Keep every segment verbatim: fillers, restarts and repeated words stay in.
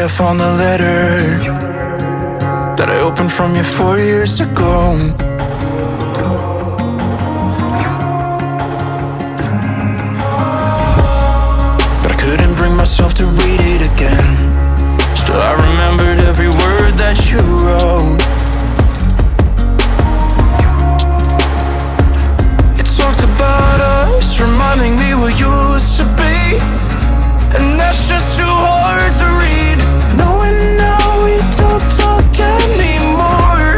found the letter that I opened from you four years ago. But I couldn't bring myself to read it again. Still I remembered every word that you wrote. It talked about us, reminding me what used to be, and that's just too hard to read. Knowing now we don't talk anymore,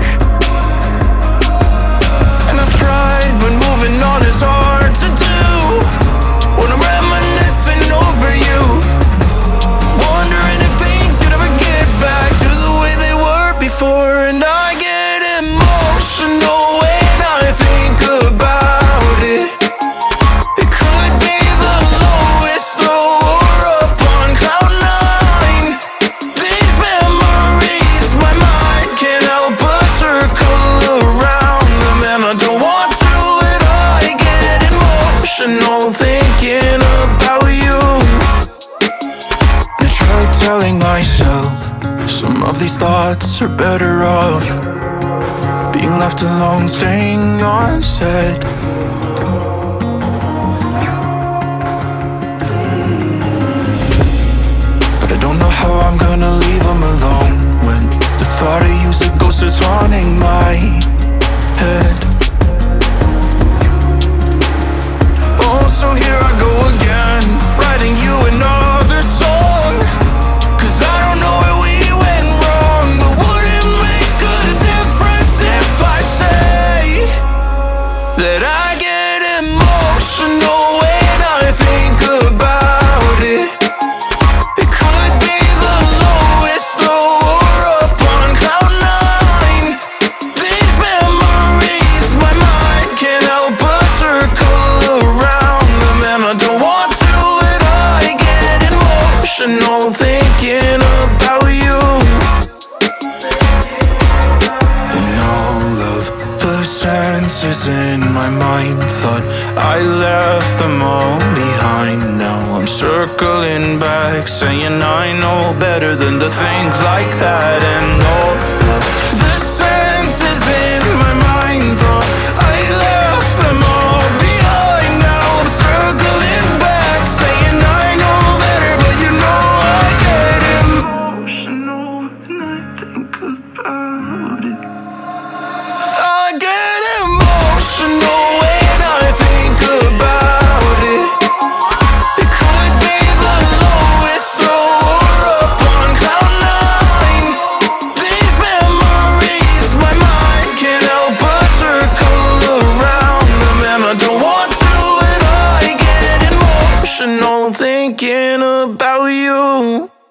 and I've tried, but moving on is hard to do when I'm reminiscing over you, wondering if things could ever get back to the way they were before. And I get emotional when I think about it. It could be the lowest low or up on cloud nine. These memories, my mind can't help but circle around them, and I don't want to, but I get emotional thinking about you. I try telling myself some of these thoughts are better off being left alone, staying on set. But I don't know how I'm gonna leave them alone when the thought of you's a ghost that's haunting my head. Oh, so here I go again, writing you another song, 'cause I don't know where we went wrong. But would it make a difference if I say that I get emotional when I think about it? It could be the lowest low or up on cloud nine. These memories, my mind can't help but circle around them, and I don't want to, but I get emotional thinking about you. And all of the senses in my mind thought I left them all behind. Now I'm circling back, saying I know better than to think like that. And all of the senses in my mind thought I left them all behind. Now I'm circling back, saying I know better, but you know I get emotional when I think about it. I get emotional when I think about it. It could be the lowest low or up on cloud nine. These memories, my mind can't help but circle around them, and I don't want to, but I get emotional thinking about you.